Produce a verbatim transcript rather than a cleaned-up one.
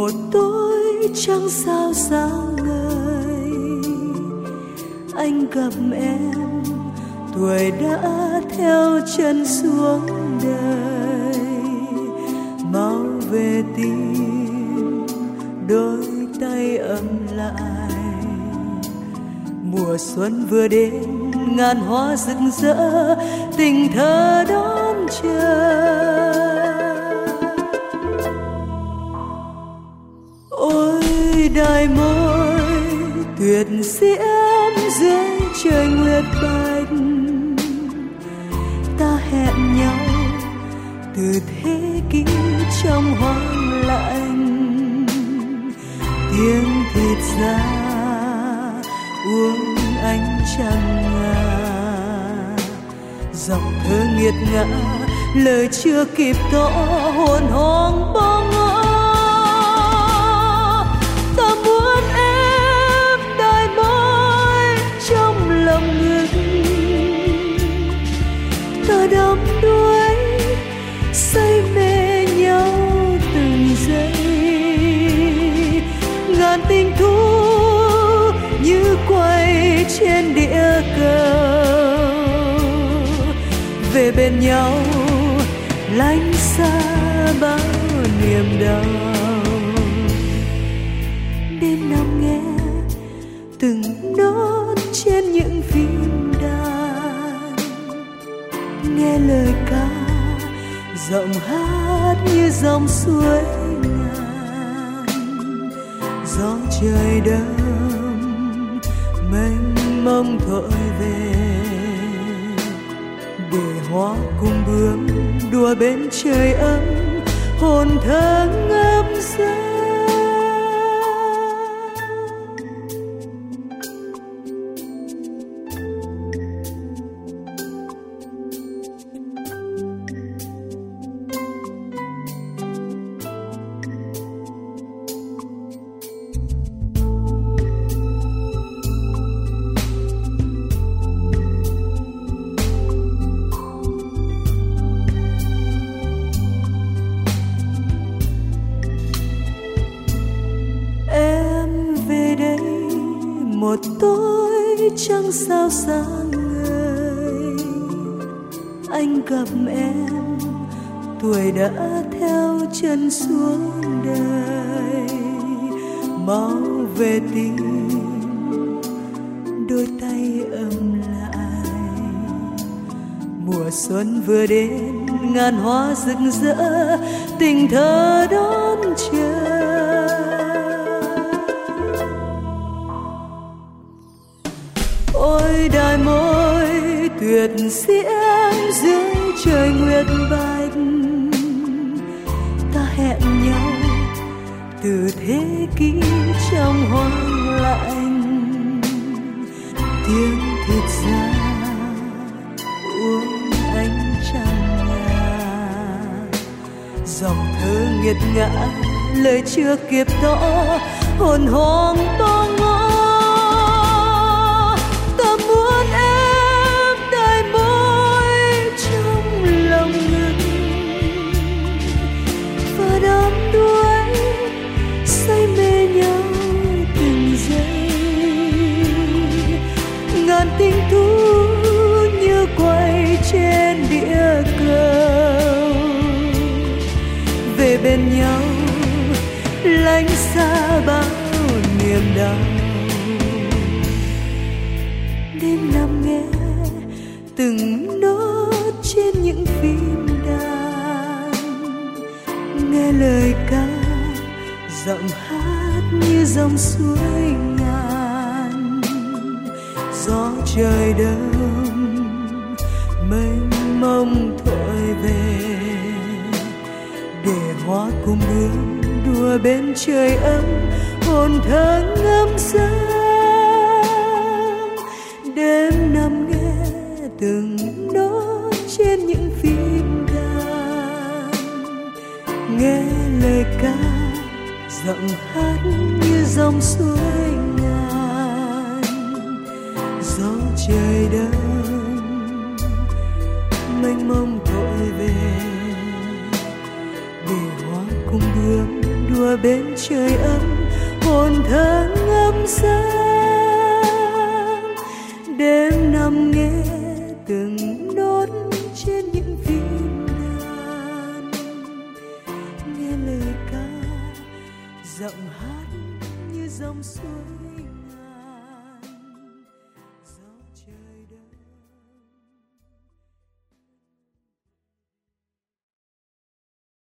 một tối trăng sao sáng ngời, anh gặp em tuổi đã theo chân xuống đời. Mau về tìm đôi tay ấm lại, mùa xuân vừa đến ngàn hoa rực rỡ, tình thơ đón chờ. Ôi đài môi tuyệt diễm dưới trời nguyệt bạch, ta hẹn nhau từ thế kỷ trong hoang lạnh. Tiếng thịt ra uống ánh trăng ngà, dòng thơ nghiệt ngã lời chưa kịp tỏ, hồn hoang bóng ngỡ. Ta muốn em đài môi trong lòng ngực, ta đắm đuối say mê nhau từng giây. Ngàn tình thu như quay trên địa cầu, về bên nhau lánh xa bao niềm đau. Đêm nằm nghe từng nốt trên những phím đàn, nghe lời ca giọng hát như dòng suối ngàn. Gió trời đông mênh mông thổi về, để hoa cùng bướm đùa bên trời ấm, hồn thơ ngâm say. Một tối trăng sao sáng ngời, anh gặp em tuổi đã theo chân xuống đời. Mau về tìm đôi tay ấm lại, mùa xuân vừa đến ngàn hoa rực rỡ, tình thơ đón chờ. Ôi đài môi tuyệt diễm dưới trời nguyệt bạch, ta hẹn nhau từ thế kỷ trong hoang lạnh. Tiếng thịt ra uống ánh trăng ngà, dòng thơ nghiệt ngã lời chưa kịp tỏ, hồn hoang bóng ngỡ. Muốn em đài môi trong lòng ngực, và đắm đuối say mê nhau từng giây. Ngàn tình thu như quay trên địa cầu, về bên nhau lánh xa bao niềm đau. Đêm nằm nghe từng nốt trên những phím đàn, nghe lời ca giọng hát như dòng suối ngàn. Gió trời đông mênh mông thổi về, để hoa cùng bướm đùa bên trời ấm, hồn thơ ngâm say. Đêm nằm nghe từng nốt trên những phím đàn, nghe lời ca giọng hát như dòng suối ngàn. Gió trời đông mênh mông thổi về, để hoa cùng bướm đùa đùa bên trời ấm, hồn thơ ngâm sang đêm nằm nghe